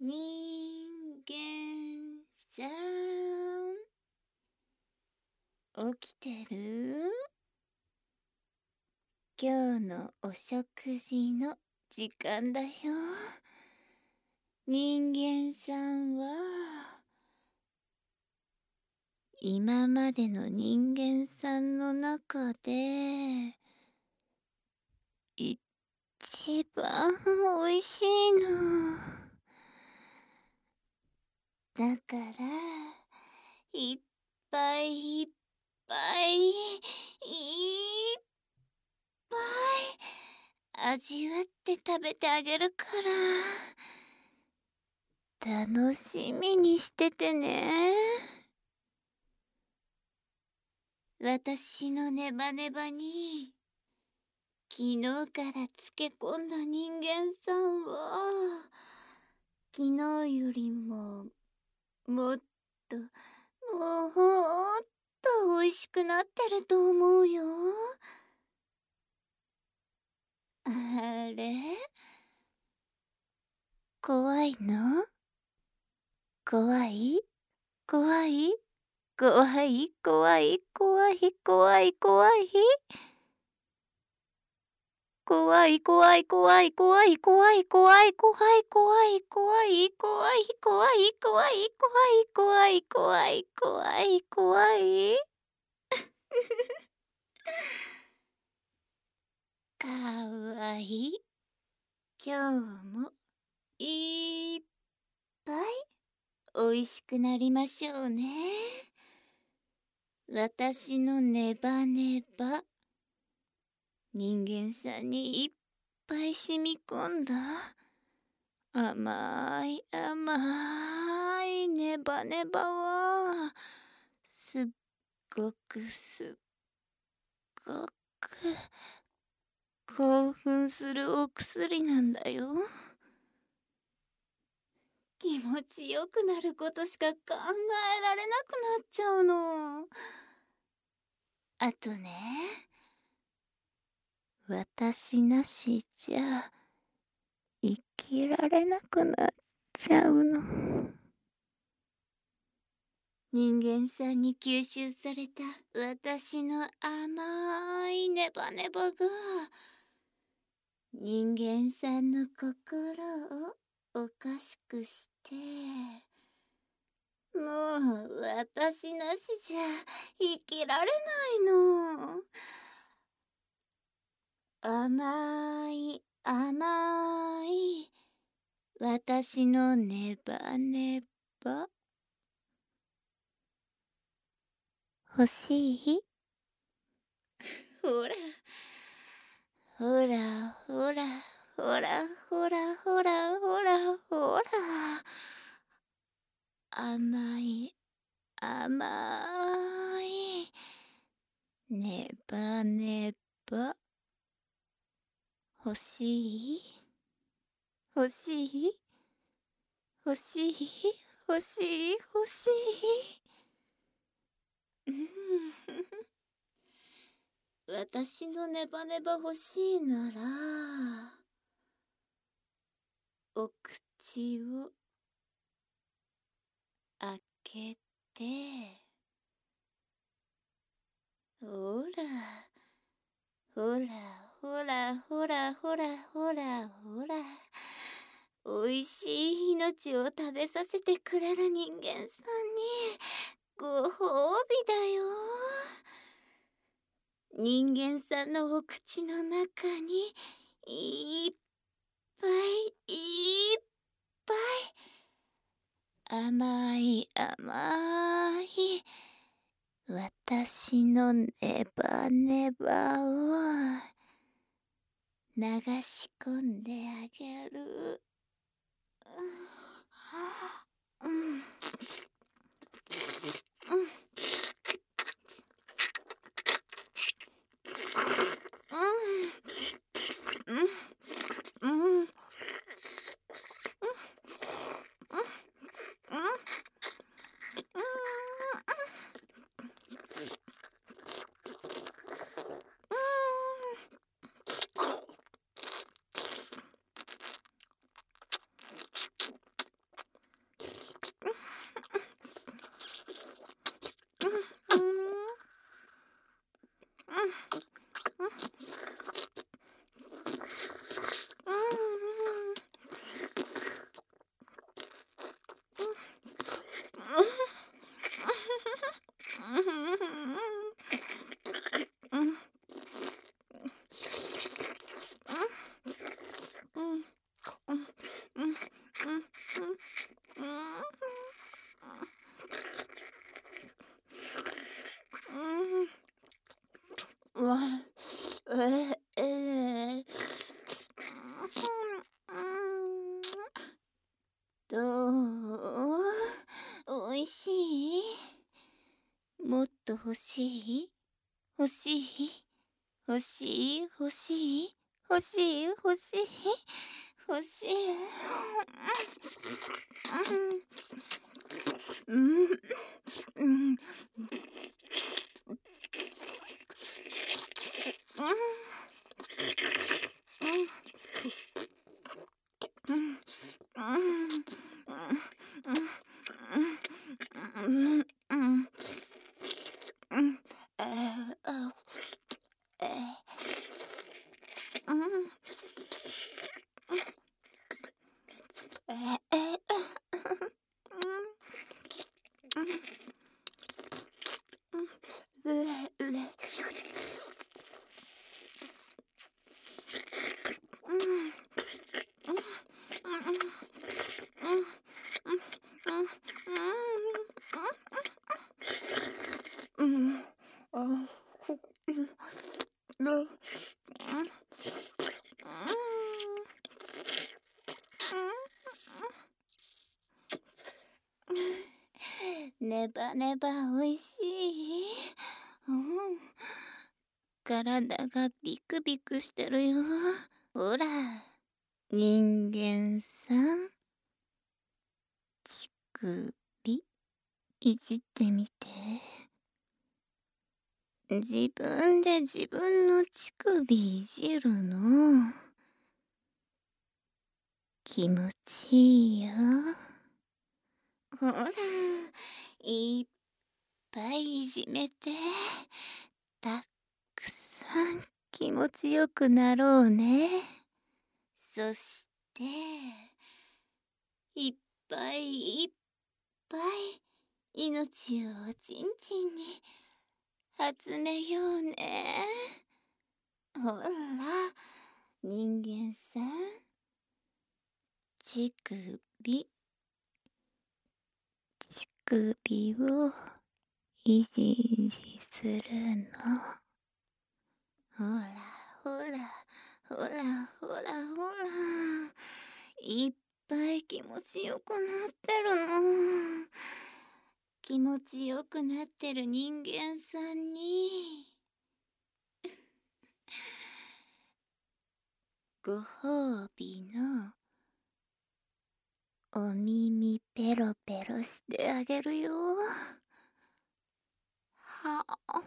人間さん、起きてる？今日のお食事の時間だよ。人間さんは、今までの人間さんの中で、一番美味しいの。だから、いっぱいいっぱい、いっぱい、味わって食べてあげるから、楽しみにしててね。私のネバネバに、昨日から漬け込んだ人間さんは、昨日よりも、もっと、もっと美味しくなってると思うよ。あれ？怖いの？怖い？怖い？怖い？怖い？怖い？怖い？怖い？怖い怖い怖い怖い怖い怖い怖い怖い怖い怖い怖い怖い怖い怖い怖い怖いかわいい。今日もいっぱいおいしくなりましょうね。私のネバネバ、人間さんにいっぱい染み込んだ甘い甘いネバネバはすっごく興奮するお薬なんだよ。気持ちよくなることしか考えられなくなっちゃうの。あとね、私なしじゃ生きられなくなっちゃうの。人間さんに吸収された私の甘いネバネバが人間さんの心をおかしくしてもう私なしじゃ生きられないの。甘い甘い私のネバネバ欲しい？ほらほらほらほらほらほらほらほら甘い甘いネバネバ欲しい？欲しい？欲しい？欲しい？欲しい？私のネバネバ欲しいならお口を開けてほらほらほらほらほらほらほらおいしい命を食べさせてくれる人間さんにご褒美だよ。人間さんのお口の中にいっぱいいっぱい甘い甘い私のネバネバを流し込んであげる。うん。 どう？おいしい？もっと欲しい？欲しい？欲しい？欲しい？欲しい？欲しい？欲しい？うん。うん。ネバネバおいしい。体がビクビクしてるよ。ほら、人間さん。乳首、いじってみて。自分で自分の乳首いじるの。気持ちいいよ。ほら、いっぱいいじめて。たくさん気持ちよくなろうね。そして、いっぱいいっぱい命をおちんちんに集めようね。ほら、人間さん。乳首をいじいじするの。ほらほらほらほらほら、いっぱい気持ちよくなってるの。気持ちよくなってる人間さんにご褒美のお耳ペロペロしてあげるよ。はあ。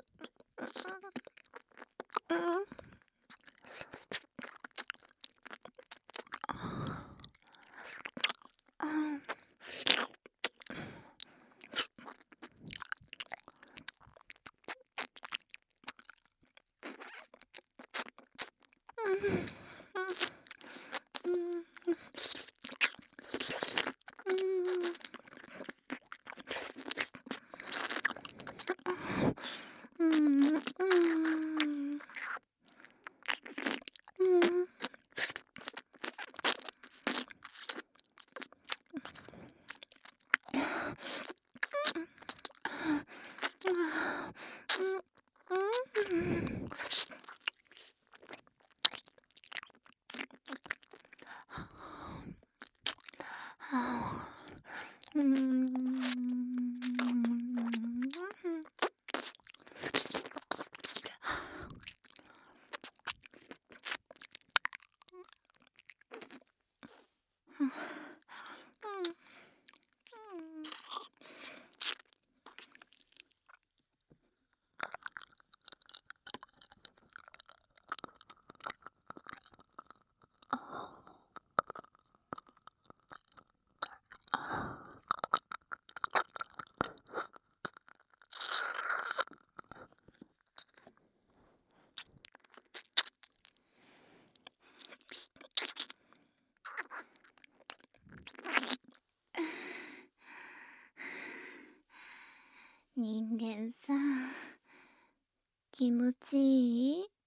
人間さん、気持ちいい？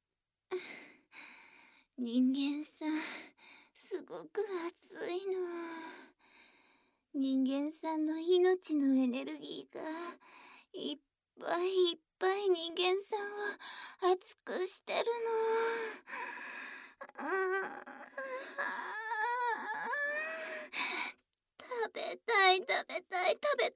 人間さん、すごく熱いの。人間さんの命のエネルギーがいっぱいいっぱい人間さんを熱くしてるの。 食べたい食べたい食べ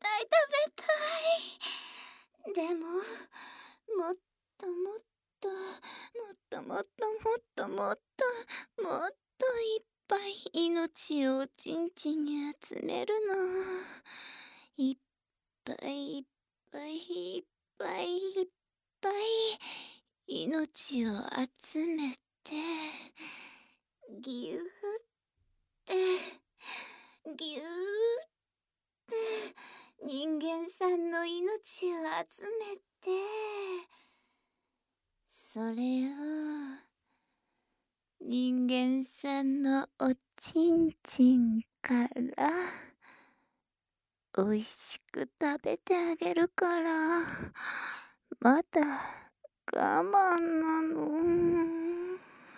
たい。でももっともっともっともっともっともっともっといっぱい命をおちんちんに集めるの。いっぱいいっぱいいっぱいいっぱい命を集めてぎゅーってぎゅーって人間さんの命を集めて、それを人間さんのおちんちんからおいしく食べてあげるから、まだ我慢なの。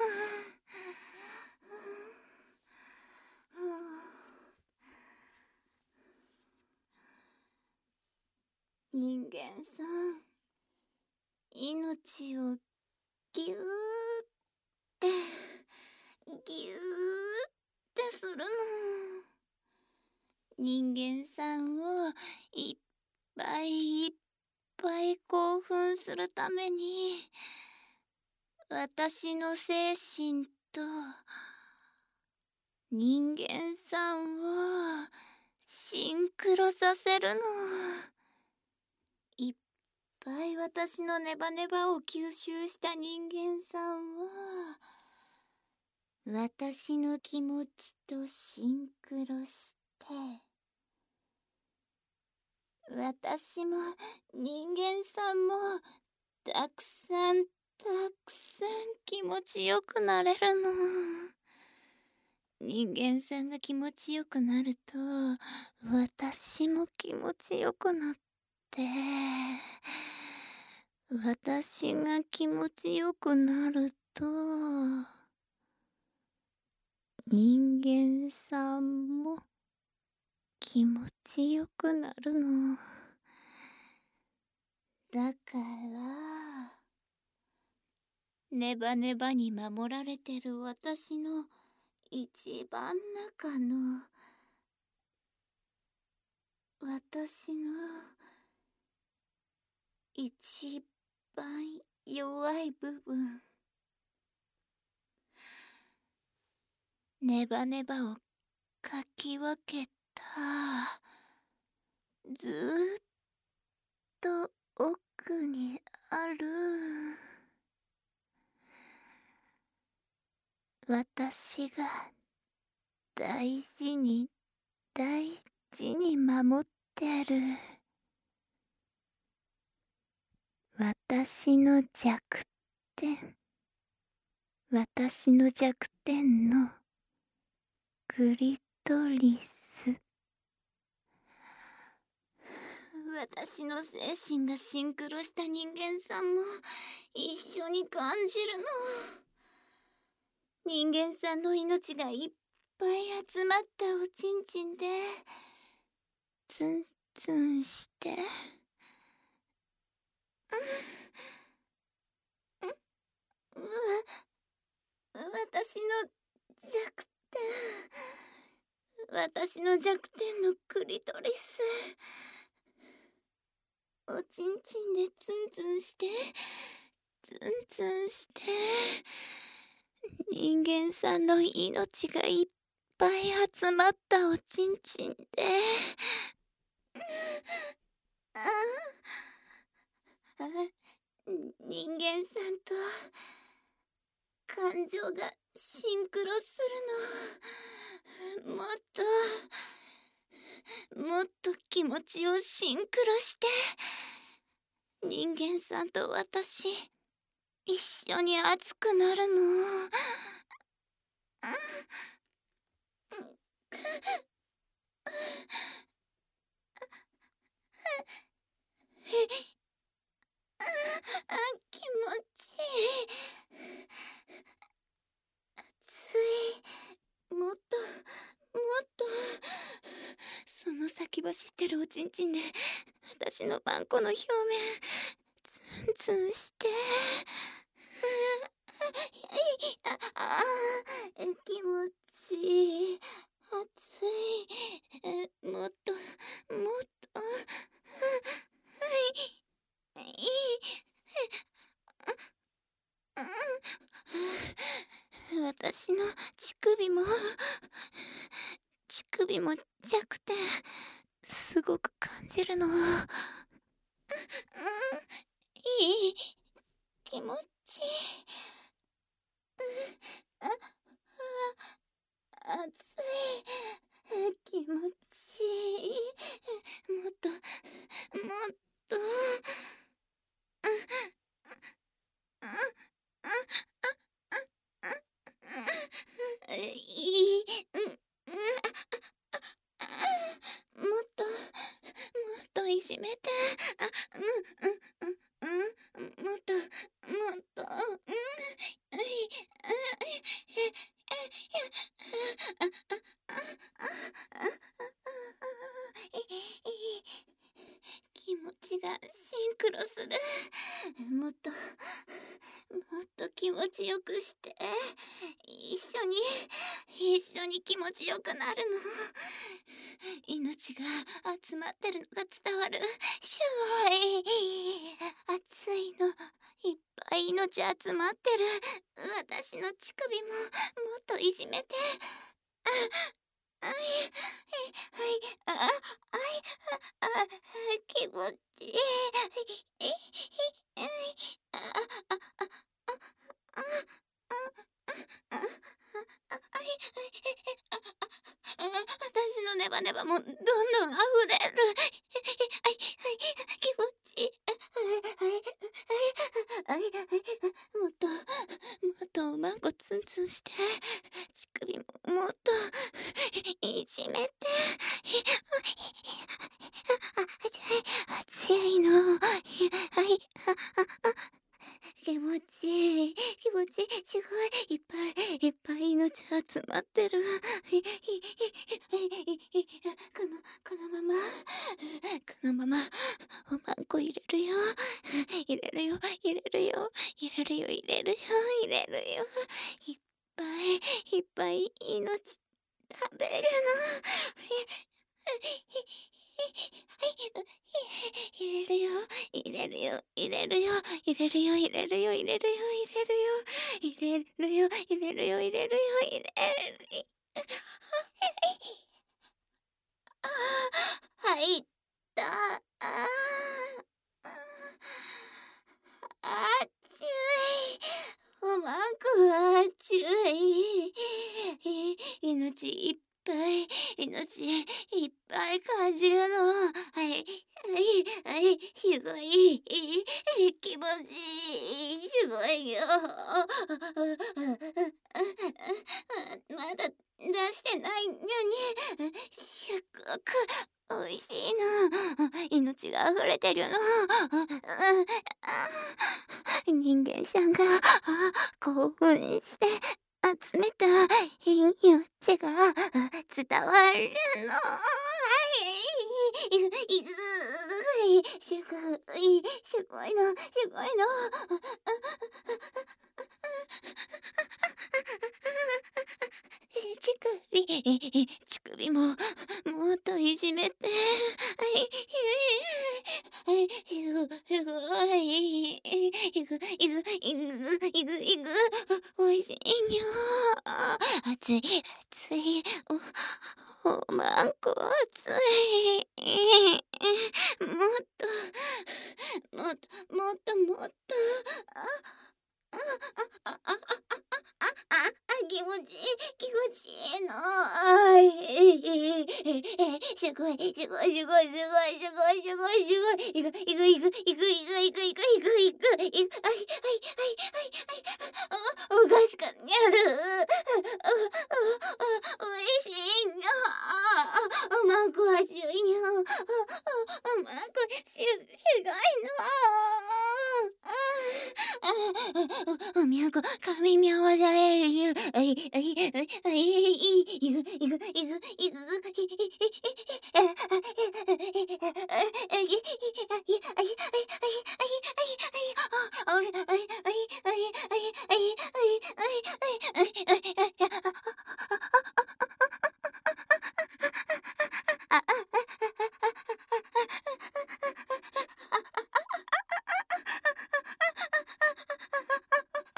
人間さん、命をぎゅーってぎゅーってするの。人間さんをいっぱいいっぱい興奮するために、私の精神と人間さんをシンクロさせるの。いっぱい私のネバネバを吸収した人間さんは私の気持ちとシンクロして、私も人間さんもたくさん気持ちよくなれるの。人間さんが気持ちよくなると私も気持ちよくなって、私が気持ちよくなると人間さんも気持ちよくなるの。だからネバネバに守られてる私の一番中の私の一番弱い部分、ネバネバをかき分けたずーっと奥にある私が大事に大事に守ってる私の弱点、私の弱点のクリトリス。私の精神がシンクロした人間さんも一緒に感じるの。人間さんの命がいっぱい集まったおちんちんでツンツンして私の弱点、私の弱点のクリトリス、おちんちんでツンツンしてツンツンして人間さんの命がいっぱい集まったおちんちんで人間さんと感情がシンクロするの。もっと気持ちをシンクロして人間さんと私一緒に熱くなるの。気持ちいい。熱い。もっとその先走ってるおちんちんで私のパン粉の表面ツンツンして気持ちいい。熱い。もっと乳首も弱点すごく感じるの。いい気持ちいい。あ、あ、熱い気持ちいい。もっともっと。いい、もっといじめて。もっと気持ちがシンクロする。もっと気持ちよくして。一緒に気持ちよくなるの。命が集まってるのが伝わる。すごい熱いの。いっぱい命集まってる。私の乳首ももっといじめて。はい、気持ちいい。私のネバネバもどんどん溢れる。気持ちいい。もっとおまんこツンツンして。乳首ももっといじめて。熱いの。気持ちいい。すごい。いっぱい命集まってる。このままおまんこ入れるよ。いっぱい命食べるの。入れるよ。入れるよ。入った。熱い。おまんこは熱い。命いっぱい感じるの。すごい。気持ちいい。すごいよ。まだ出してないのに、すっごく美味しいの。命が溢れてるの。人間さんが興奮して集めた命が伝わるの。すごいの。乳首ももっといじめて。すごい。おいしいよ。熱い。おまんこ熱い。もっと。気持ちいいの。すごい。おかしくなる。おいしいの。おまんこは注意よ。おまんこすごいの。おみゃんこ髪に合わされる。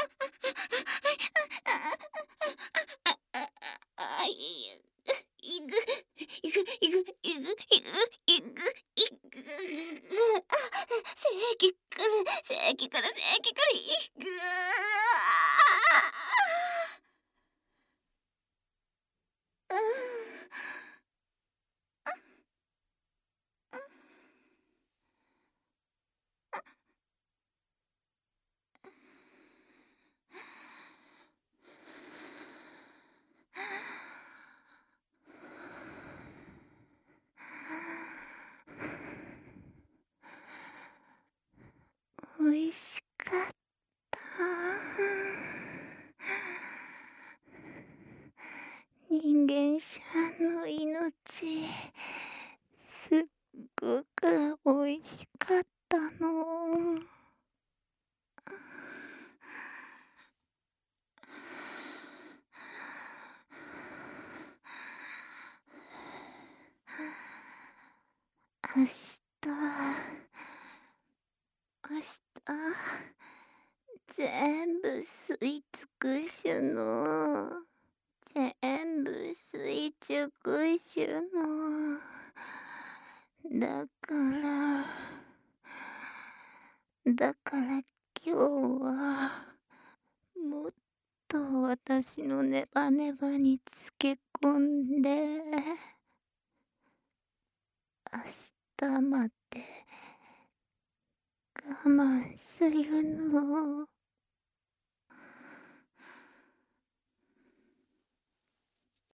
いぐ。 いくいくいくいくいくいくいく。正義くる正義くる正義くるいく。おいしかった。人間者の命、すっごくおいしかったの。明日全部吸い尽くしの。全部吸い尽くしの。だから今日はもっと私のネバネバにつけ込んで、明日まで我慢するの。